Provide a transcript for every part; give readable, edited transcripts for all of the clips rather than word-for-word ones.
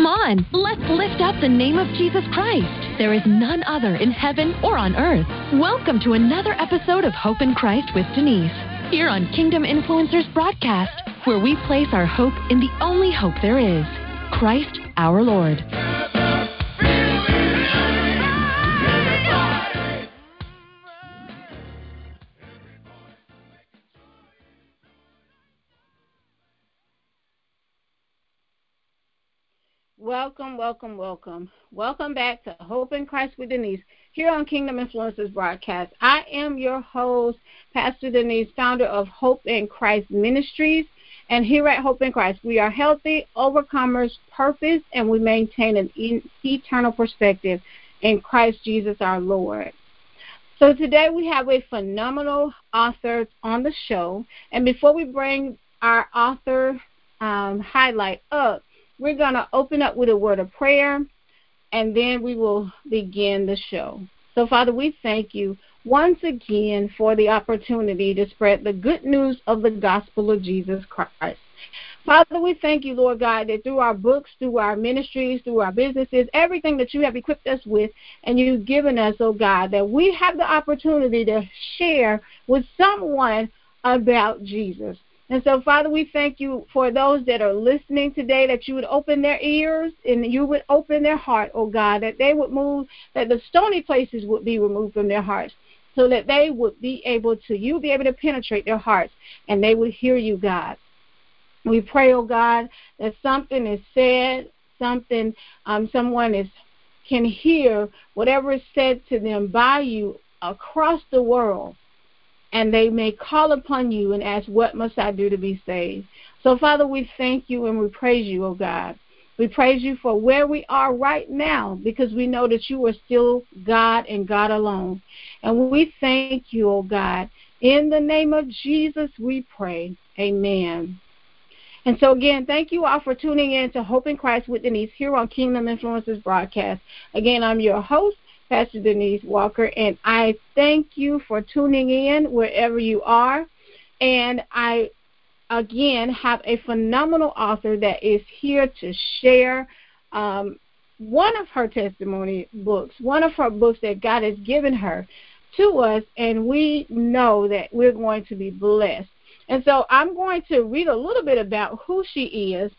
on, let's lift up the name of Jesus Christ. There is none other in heaven or on earth. Welcome to another episode of Hope in Christ with Denise, here on Kingdom Influencers Broadcast, where we place our hope in the only hope there is, Christ our Lord. Welcome back to Hope in Christ with Denise, here on Kingdom Influencers Broadcast. I am your host, Pastor Denise, founder of Hope in Christ Ministries. And here at Hope in Christ, we are healthy, overcomers, purpose, and we maintain an eternal perspective in Christ Jesus our Lord. So today we have a phenomenal author on the show. And before we bring our author highlight up, we're going to open up with a word of prayer, and then we will begin the show. So, Father, we thank you once again for the opportunity to spread the good news of the gospel of Jesus Christ. Father, we thank you, Lord God, that through our books, through our ministries, through our businesses, everything that you have equipped us with and you've given us, oh God, that we have the opportunity to share with someone about Jesus. And so, Father, we thank you for those that are listening today, that you would open their ears and you would open their heart, oh God, that they would move, that the stony places would be removed from their hearts, so that they would be able to, you be able to penetrate their hearts, and they would hear you, God. We pray, oh God, that something is said, someone can hear whatever is said to them by you across the world, and they may call upon you and ask, what must I do to be saved? So, Father, we thank you and we praise you, oh God. We praise you for where we are right now, because we know that you are still God and God alone. And we thank you, oh God. In the name of Jesus, we pray. Amen. And so, again, thank you all for tuning in to Hope in Christ with Denise here on Kingdom Influencers Broadcast. Again, I'm your host, Pastor Denise Walker, and I thank you for tuning in wherever you are. And I, again, have a phenomenal author that is here to share one of her testimony books, one of her books that God has given her to us, and we know that we're going to be blessed. And so I'm going to read a little bit about who she is.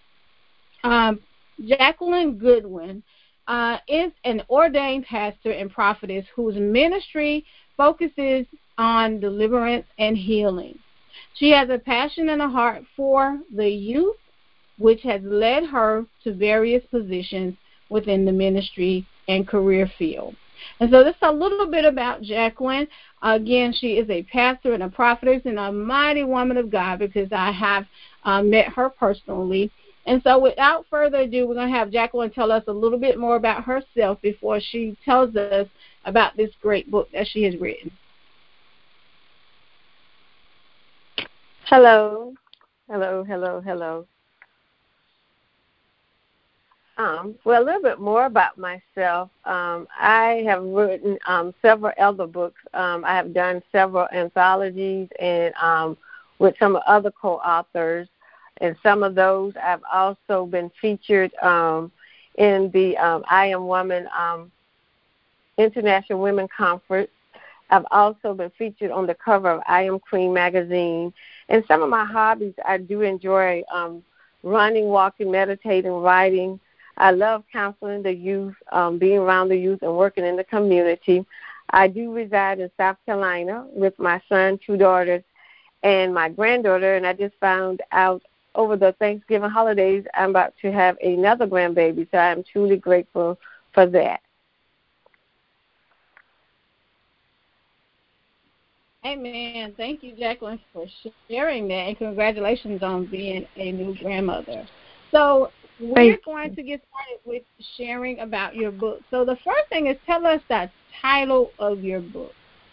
Jacqueline Goodwin is an ordained pastor and prophetess whose ministry focuses on deliverance and healing. She has a passion and a heart for the youth, which has led her to various positions within the ministry and career field. And so this is a little bit about Jacqueline. Again, she is a pastor and a prophetess and a mighty woman of God, because I have met her personally. And so without further ado, we're going to have Jacqueline tell us a little bit more about herself before she tells us about this great book that she has written. Hello. Well, a little bit more about myself. I have written several other books. I have done several anthologies and with some other co-authors. And some of those I've also been featured in the I Am Woman International Women Conference. I've also been featured on the cover of I Am Queen magazine. And some of my hobbies, I do enjoy running, walking, meditating, writing. I love counseling the youth, being around the youth and working in the community. I do reside in South Carolina with my son, 2 daughters, and my granddaughter, and I just found out over the Thanksgiving holidays I'm about to have another grandbaby, so I'm truly grateful for that. Amen. Thank you, Jacqueline, for sharing that, and congratulations on being a new grandmother. So we're going to get started with sharing about your book. So the first thing is, tell us the title of your book.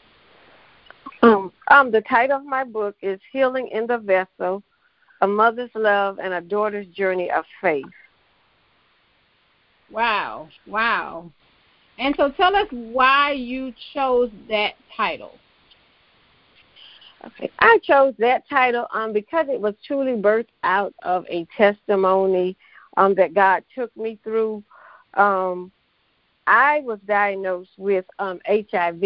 The title of my book is Healing in the Vessel, A Mother's Love and a Daughter's Journey of Faith. Wow. And so tell us why you chose that title. Okay, I chose that title because it was truly birthed out of a testimony that God took me through. I was diagnosed with HIV,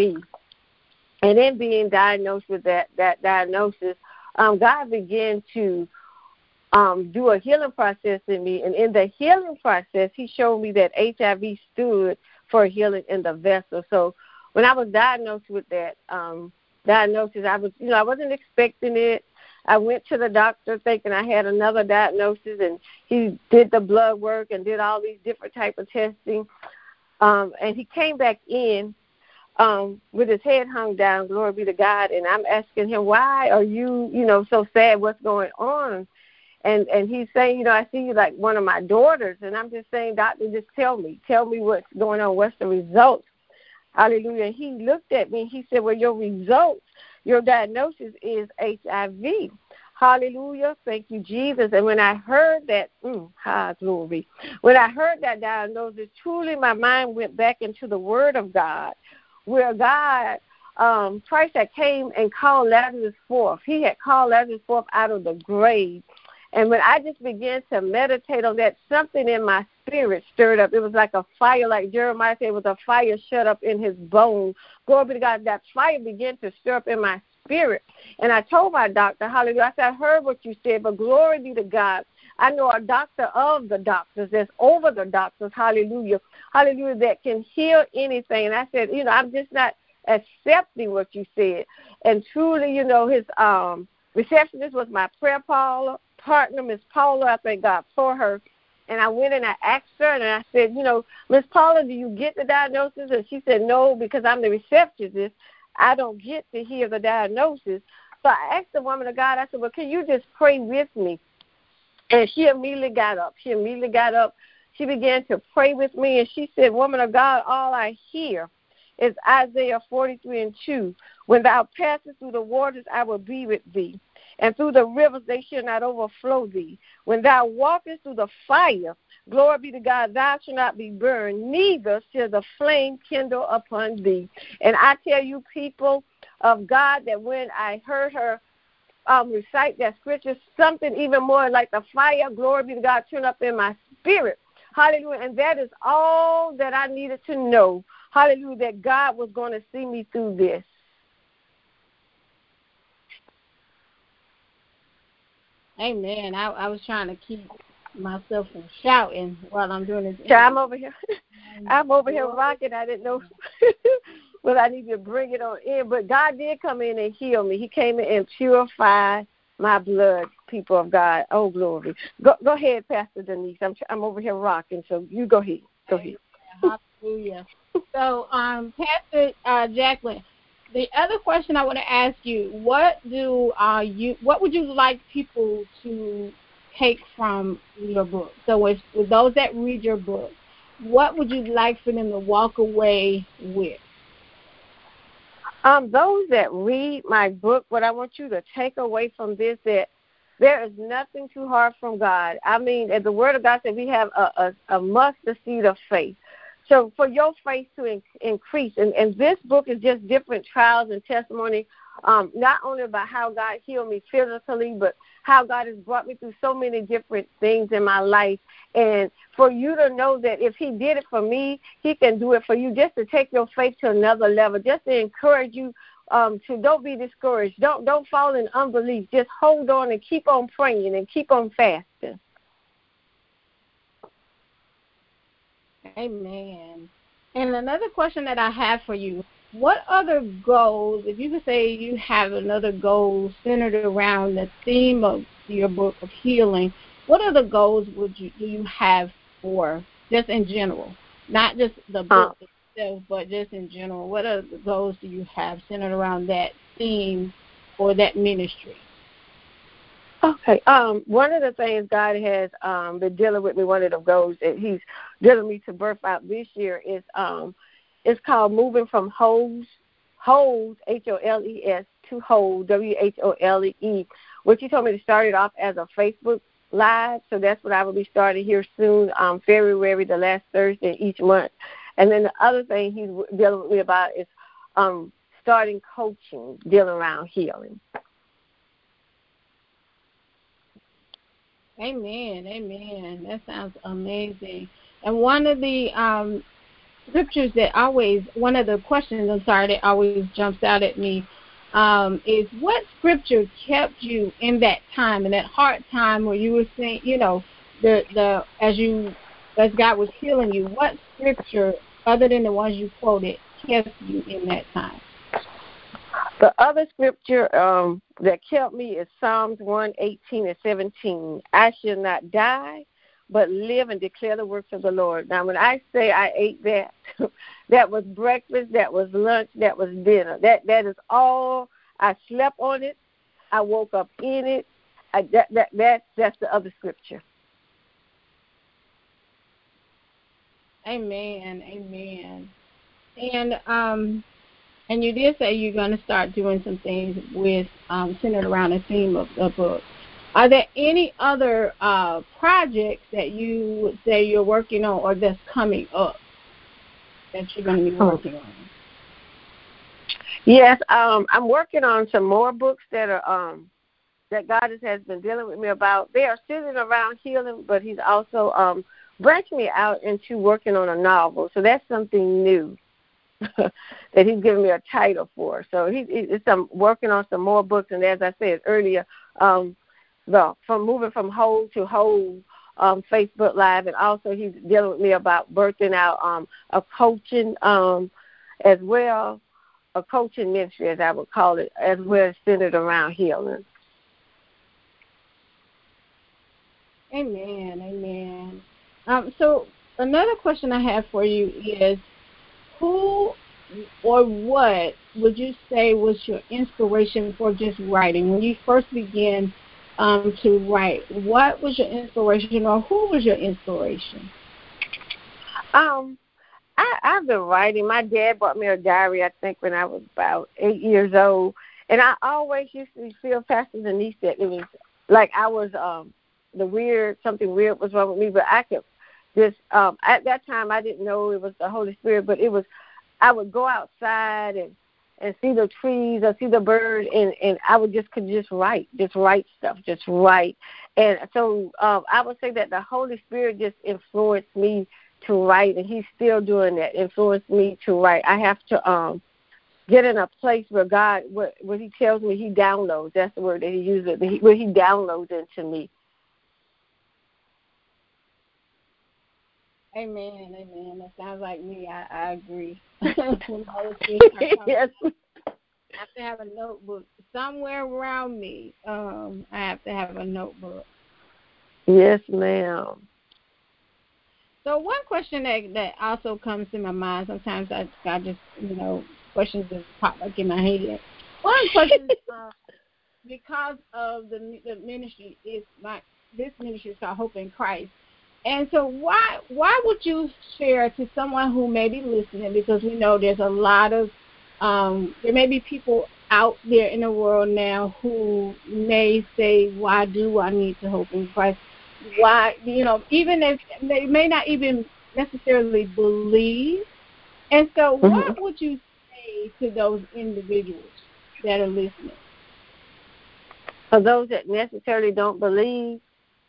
and in being diagnosed with that diagnosis, God began to do a healing process in me, and in the healing process, He showed me that HIV stood for healing in the vessel. So when I was diagnosed with that diagnosis, I wasn't expecting it. I went to the doctor thinking I had another diagnosis, and he did the blood work and did all these different type of testing. And he came back in with his head hung down, glory be to God, and I'm asking him, why are you, so sad? What's going on? And he's saying, I see you like one of my daughters. And I'm just saying, doctor, just tell me what's going on. What's the results? Hallelujah. And he looked at me and he said, well, your results, your diagnosis is HIV. Hallelujah. Thank you, Jesus. And when I heard that, glory. When I heard that diagnosis, truly my mind went back into the Word of God, where God, Christ had came and called Lazarus forth. He had called Lazarus forth out of the grave. And when I just began to meditate on that, something in my spirit stirred up. It was like a fire, like Jeremiah said, it was a fire shut up in his bones. Glory be to God. That fire began to stir up in my spirit. And I told my doctor, hallelujah, I said, I heard what you said, but glory be to God. I know a doctor of the doctors that's over the doctors, hallelujah, that can heal anything. And I said, I'm just not accepting what you said. And truly, his receptionist was my prayer partner, Miss Paula. I thank God for her. And I went and I asked her, and I said, Miss Paula, do you get the diagnosis? And she said, no, because I'm the receptionist. I don't get to hear the diagnosis. So I asked the woman of God, I said, well, can you just pray with me? And she immediately got up. She began to pray with me, and she said, woman of God, all I hear is Isaiah 43:2. When thou passest through the waters, I will be with thee. And through the rivers they shall not overflow thee. When thou walkest through the fire, glory be to God, thou shalt not be burned, neither shall the flame kindle upon thee. And I tell you, people of God, that when I heard her recite that scripture, something even more like the fire, glory be to God, turned up in my spirit. Hallelujah. And that is all that I needed to know. Hallelujah, that God was going to see me through this. Amen. I was trying to keep myself from shouting while I'm doing this. Yeah, I'm over here. I'm over here rocking. I didn't know whether I need to bring it on in, but God did come in and heal me. He came in and purified my blood, people of God. Oh, glory. Go ahead, Pastor Denise. I'm over here rocking, so you go ahead. Go ahead. Hallelujah. So, Pastor Jacqueline, the other question I want to ask you, what would you like people to take from your book? So with those that read your book, what would you like for them to walk away with? Those that read my book, what I want you to take away from this, that there is nothing too hard from God. I mean, as the Word of God said, we have a mustard seed of faith. So for your faith to increase, and this book is just different trials and testimony, not only about how God healed me physically, but how God has brought me through so many different things in my life. And for you to know that if He did it for me, He can do it for you, just to take your faith to another level, just to encourage you to don't be discouraged. Don't fall in unbelief. Just hold on and keep on praying and keep on fasting. Amen. And another question that I have for you, what other goals, if you could say you have another goal centered around the theme of your book of healing, what other goals do you have for, just in general, not just the book itself, but just in general, what other goals do you have centered around that theme or that ministry? Okay. One of the things God has been dealing with me, one of the goals that He's dealing with me to birth out this year is it's called Moving from Holes, Holes, H-O-L-E-S, to Whole, W-H-O-L-E, which He told me to start it off as a Facebook Live. So that's what I will be starting here soon, February, the last Thursday each month. And then the other thing He's dealing with me about is starting coaching, dealing around healing. Amen. Amen. That sounds amazing. And one of the scriptures that always, one of the questions, that always jumps out at me is what scripture kept you in that time, in that hard time where you were saying, as God was healing you, what scripture, other than the ones you quoted, kept you in that time? The other scripture that kept me is Psalms 1:18-17. I shall not die, but live and declare the works of the Lord. Now, when I say I ate that, that was breakfast, that was lunch, that was dinner. That is all. I slept on it. I woke up in it. That's the other scripture. Amen. Amen. And you did say you're going to start doing some things with centered around the theme of the book. Are there any other projects that you would say you're working on or that's coming up that you're going to be working on? Yes, I'm working on some more books that are that God has been dealing with me about. They are centered around healing, but He's also branching me out into working on a novel. So that's something new that He's given me a title for. So I'm working on some more books, and as I said earlier, from moving from whole to whole Facebook Live, and also He's dealing with me about birthing out a coaching as well, a coaching ministry, as I would call it, as well, centered around healing. Amen, amen. So another question I have for you is, who or what would you say was your inspiration for just writing? When you first began to write, what was your inspiration, or who was your inspiration? I've been writing. My dad bought me a diary, I think, when I was about 8 years old. And I always used to feel Pastor Denise that it was like I was something weird was wrong with me. But I could just, at that time, I didn't know it was the Holy Spirit, but it was, I would go outside and see the trees or see the birds, and I would could just write stuff. And so I would say that the Holy Spirit just influenced me to write, and He's still doing that, influenced me to write. I have to get in a place where God, what He tells me, He downloads. That's the word that He uses, where He downloads into me. Amen, amen. That sounds like me. I agree. Yes. I have to have a notebook somewhere around me. I have to have a notebook. Yes, ma'am. So one question that also comes to my mind, sometimes I just, questions just pop up in my head. One question, because of the ministry, this ministry is called Hope in Christ. And so why would you share to someone who may be listening, because we know there's a lot of, there may be people out there in the world now who may say, why do I need to hope in Christ? Why, even if they may not even necessarily believe. And so what would you say to those individuals that are listening? For those that necessarily don't believe,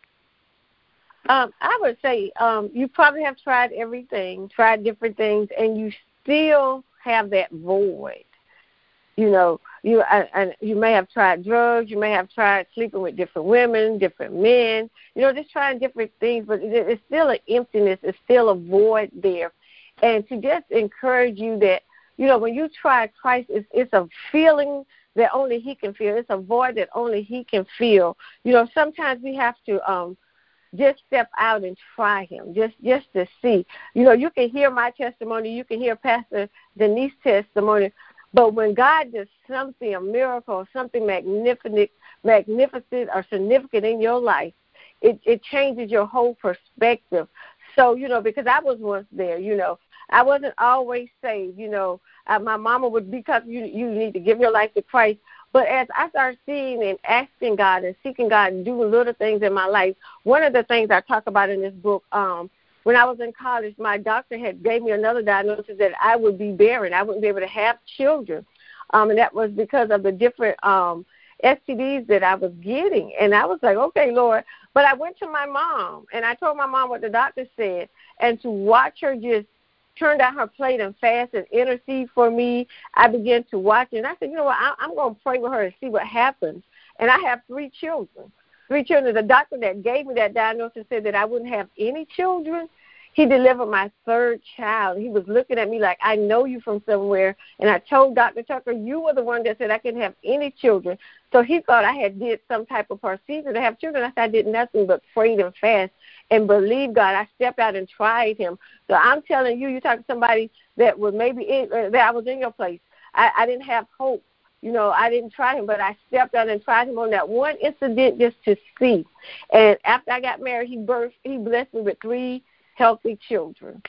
I would say you probably have tried everything, tried different things, and you still have that void. You may have tried drugs, you may have tried sleeping with different women, different men, just trying different things, but it's still an emptiness, it's still a void there. And to just encourage you that, when you try Christ, it's a feeling that only He can feel. It's a void that only He can feel. Sometimes we have to just step out and try Him, just to see. You can hear my testimony, you can hear Pastor Denise's testimony, but when God does something, a miracle, something magnificent or significant in your life, it changes your whole perspective. So, because I was once there, I wasn't always saved, my mama would, because you need to give your life to Christ. But as I started seeing and asking God and seeking God and doing little things in my life, one of the things I talk about in this book, when I was in college, my doctor gave me another diagnosis that I would be barren. I wouldn't be able to have children. And that was because of the different STDs that I was getting. And I was like, okay, Lord, But I went to my mom, and I told my mom what the doctor said, and to watch her just turn down her plate and fast and intercede for me, I began to watch it. And I said, you know what, I'm going to pray with her and see what happens. And I have 3 children. 3 children. The doctor that gave me that diagnosis said that I wouldn't have any children. He delivered my 3rd child. He was looking at me like, I know you from somewhere. And I told Dr. Tucker, you were the one that said I couldn't have any children. So he thought I had did some type of procedure to have children. I said I did nothing but prayed and fast and believe God. I stepped out and tried him. So I'm telling you, you talk to somebody that was maybe that I was in your place. I didn't have hope. You know, I didn't try him, but I stepped out and tried him on that one incident just to see. And after I got married, he blessed me with 3 healthy children.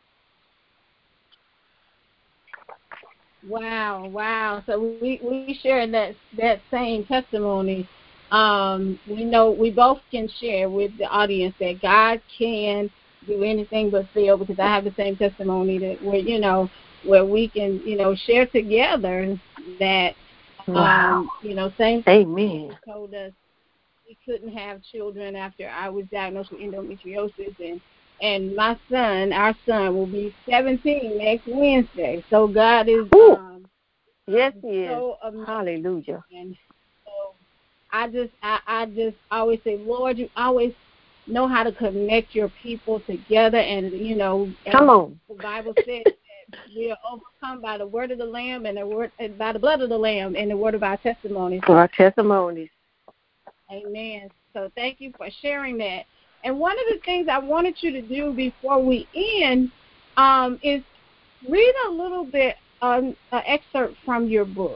Wow. So we share that same testimony. We know we both can share with the audience that God can do anything but fail, because I have the same testimony that where we can, share together that same Amen. told us we couldn't have children after I was diagnosed with endometriosis, and our son will be 17 next Wednesday. So God is yes, he so is. amazing. Hallelujah. And so I just always say, Lord, you always know how to connect your people together, and come on. The Bible says that we are overcome by the word of the Lamb and by the blood of the Lamb and the word of our testimonies. For our testimonies. Amen. So thank you for sharing that. And one of the things I wanted you to do before we end is read a little bit an excerpt from your book.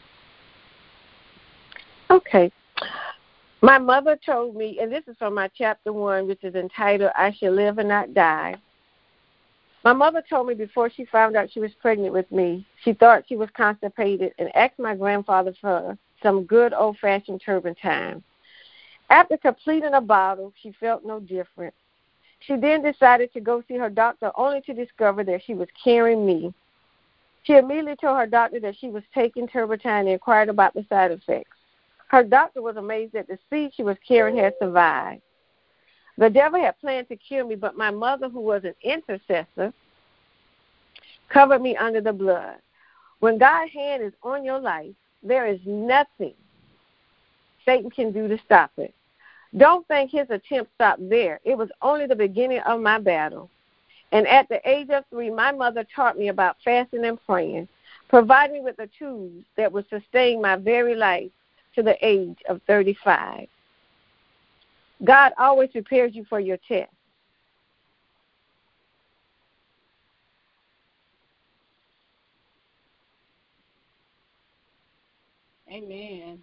Okay. My mother told me, and this is from my chapter 1, which is entitled, I Shall Live and Not Die. My mother told me before she found out she was pregnant with me, she thought she was constipated and asked my grandfather for some good old-fashioned turpentine. After completing a bottle, she felt no different. She then decided to go see her doctor, only to discover that she was carrying me. She immediately told her doctor that she was taking turpentine and inquired about the side effects. Her doctor was amazed that the seed she was carrying had survived. The devil had planned to kill me, but my mother, who was an intercessor, covered me under the blood. When God's hand is on your life, there is nothing Satan can do to stop it. Don't think his attempt stopped there. It was only the beginning of my battle. And at the age of 3, my mother taught me about fasting and praying, providing me with the tools that would sustain my very life to the age of 35. God always prepares you for your test. Amen.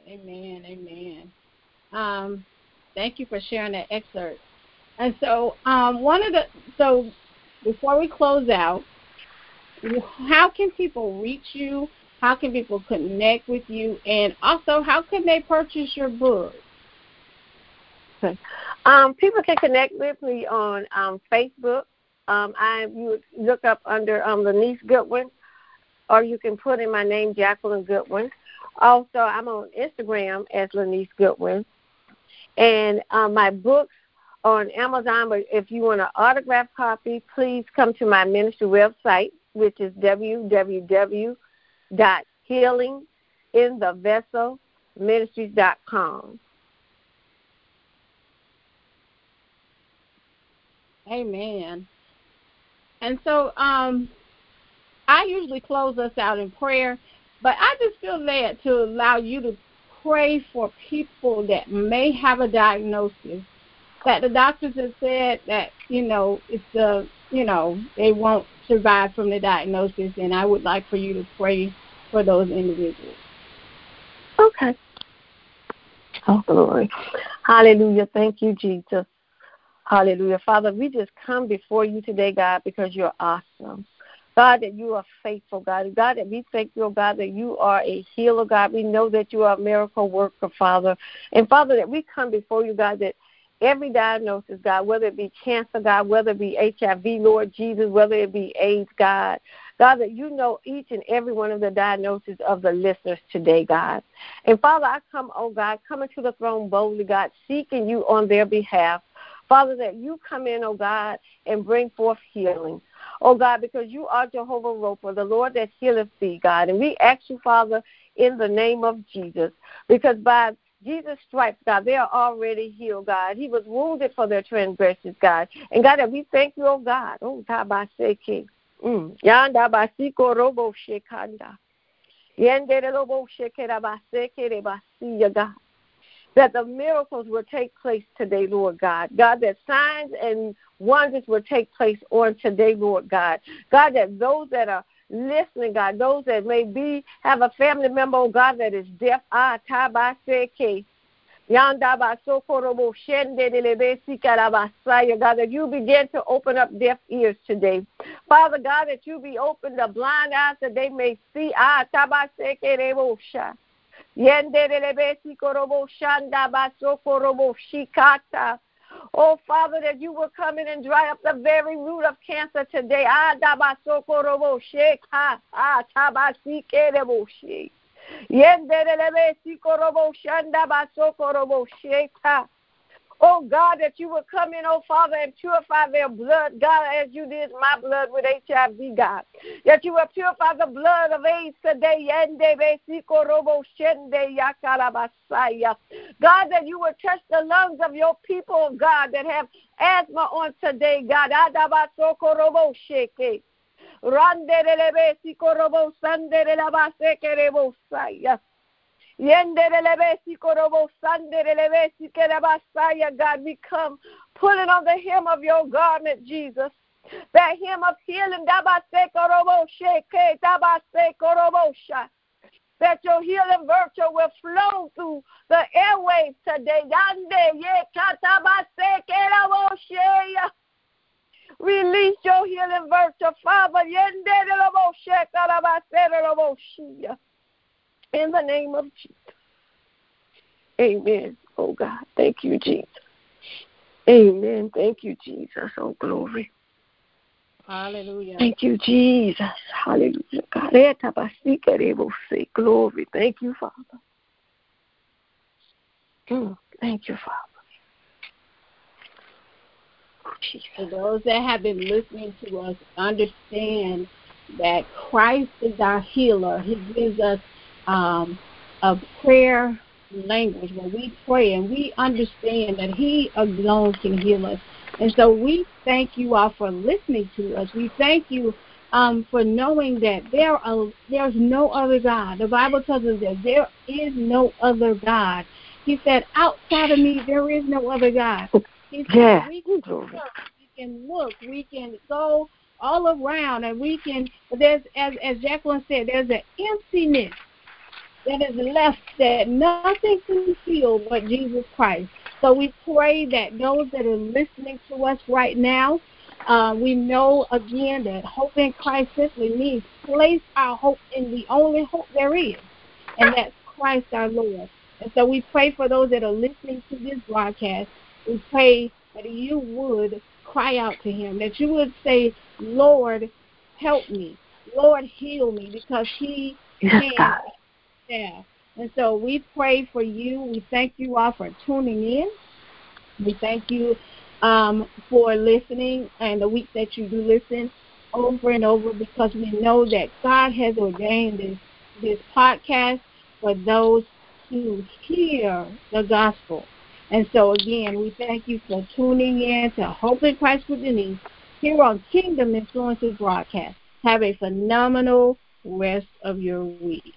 Thank you for sharing that excerpt. And so, so before we close out, how can people reach you? How can people connect with you? And also, how can they purchase your book? Okay. People can connect with me on Facebook. You would look up under Lanice Goodwin, or you can put in my name, Jacqueline Goodwin. Also, I'm on Instagram as Lanice Goodwin. And my books on Amazon, but if you want an autographed copy, please come to my ministry website, which is www.healinginthevesselministries.com. Amen. And so I usually close us out in prayer, but I just feel led to allow you to pray for people that may have a diagnosis, that the doctors have said that, they won't survive from the diagnosis, and I would like for you to pray for those individuals. Okay. Oh, glory. Hallelujah. Thank you, Jesus. Hallelujah. Father, we just come before you today, God, because you're awesome. God, that you are faithful, God. God, that we thank you, God, that you are a healer, God. We know that you are a miracle worker, Father. And, Father, that we come before you, God, that every diagnosis, God, whether it be cancer, God, whether it be HIV, Lord Jesus, whether it be AIDS, God, God, that you know each and every one of the diagnoses of the listeners today, God. And Father, I come, oh God, coming to the throne boldly, God, seeking you on their behalf. Father, that you come in, oh God, and bring forth healing. Oh God, because you are Jehovah Rapha, the Lord that healeth thee, God. And we ask you, Father, in the name of Jesus, because by Jesus' stripes, God, they are already healed, God. He was wounded for their transgressions, God. And God, that we thank you, oh God. Oh, Tabaseke. Yanda basiko robo shekanda. Yende robo shekera baseke rebasiya, God. That the miracles will take place today, Lord God. God, that signs and wonders will take place on today, Lord God. God, that those that are listening, God, those that may have a family member, oh God, that is deaf, tabaseke. Yanda basokorobo shende delebesi karabasaya, God, that you begin to open up deaf ears today. Father God, that you be open the blind eyes that they may see. Tabaseke rebosha. Oh, Father, that you will come in and dry up the very root of cancer today. Oh, God, that you will come in, oh, Father, and purify their blood, God, as you did my blood with HIV, God. That you will purify the blood of AIDS today. God, that you will touch the lungs of your people, God, that have asthma on today, God. God, we come pulling on the hem of your garment, Jesus. That hem of healing, that your healing virtue will flow through the airwaves today. Release your healing virtue, Father. In the name of Jesus. Amen. Oh, God. Thank you, Jesus. Amen. Thank you, Jesus. Oh, glory. Hallelujah. Thank you, Jesus. Hallelujah. God. Glory. Thank you, Father. Thank you, Father. Jesus. For those that have been listening to us, understand that Christ is our healer. He gives us a prayer language where we pray and we understand that He alone can heal us. And so we thank you all for listening to us. We thank you for knowing that there's no other God. The Bible tells us that there is no other God. He said, outside of me, there is no other God. He said, we can search, we can look, we can go all around, and we can, there's, as Jacqueline said, there's an emptiness that is left that nothing can fill but Jesus Christ. So we pray that those that are listening to us right now, we know again that hope in Christ simply means place our hope in the only hope there is, and that's Christ our Lord. And so we pray for those that are listening to this broadcast. We pray that you would cry out to Him, that you would say, Lord, help me. Lord, heal me, because He can. Yeah. And so we pray for you. We thank you all for tuning in. We thank you for listening, and the week that you do listen over and over, because we know that God has ordained this podcast for those who hear the gospel. And so, again, we thank you for tuning in to Hope in Christ with Denise here on Kingdom Influencers Broadcast. Have a phenomenal rest of your week.